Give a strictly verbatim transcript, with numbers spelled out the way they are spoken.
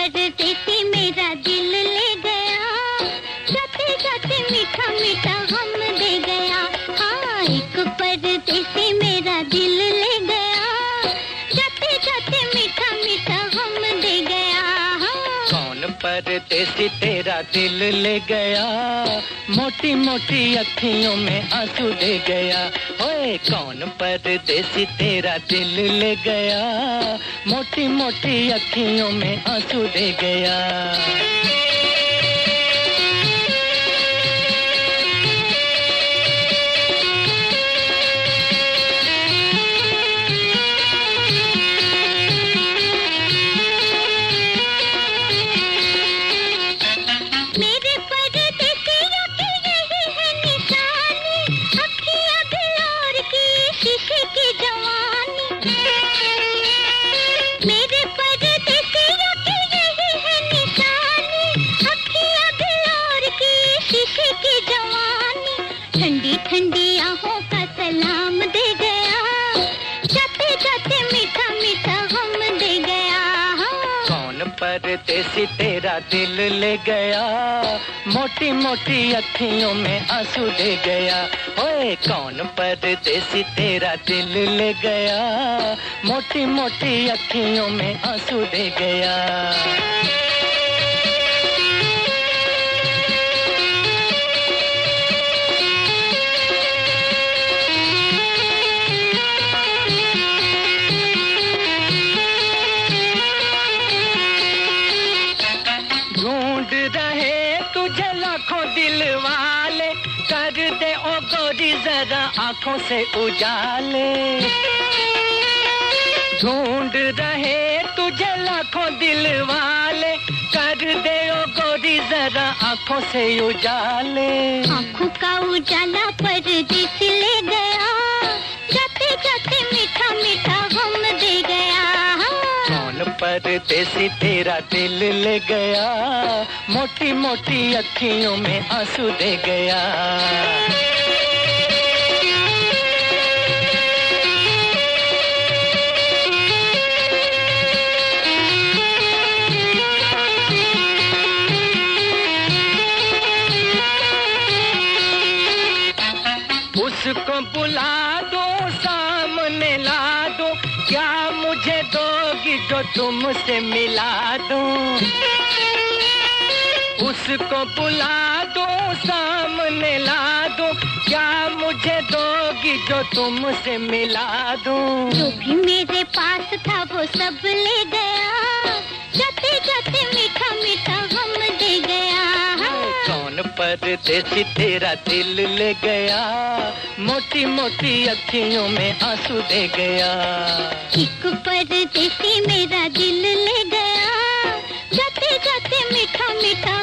परदेसी मेरा दिल ले गया, जाते जाते मीठा मीठा गम दे गया। हाँ, एक परदेसी मेरा दिल ले गया, जाते जाते मीठा मीठा गम दे गया। हाँ। कौन परदेसी तेरा दिल ले गया, मोटी मोटी अखियों में आंसू दे गया। ओए कौन परदेसी तेरा दिल ले गया, मोटी मोटी अखियों में आंसू दे गया। ठंडी ठंडी आहों का सलाम दे गया, जाते जाते मीठा मीठा गम दे गया। कौन परदेसी तेरा दिल ले गया, मोटी मोटी अखियों में आंसू दे गया। ओए कौन परदेसी तेरा दिल ले गया, मोटी मोटी अखियों में आंसू दे गया। ढूंढ रहे तुझे लाखों दिल वाले, कर दे ओ गोरी जरा आंखों से उजाले। ढूंढ रहे तुझे लाखों दिल वाले, कर दे ओ गोरी जरा आंखों से उजाले। आंखों का उजाला परदेसी ले गया, जाते जाते मीठा मीठा गम दे गया। कौन परदेसी तेरा दिल ले गया, मोटी मोटी अखियों में आंसू दे गया। उसको बुला दो, सामने ला दो, क्या मुझे दोगी जो तुमसे मिला दूं। उसको बुला दो, सामने ला दो, क्या मुझे दोगी जो तुमसे मिला दूं। जो भी मेरे पास था वो सब ले गया, जाते जाते मीठा मीठा गम दे गया। कौन परदेसी तेरा दिल ले गया, मोटी मोटी अखियों में आंसू दे गया। एक परदेसी मेरा दिल ले गया, जाते जाते मीठा मीठा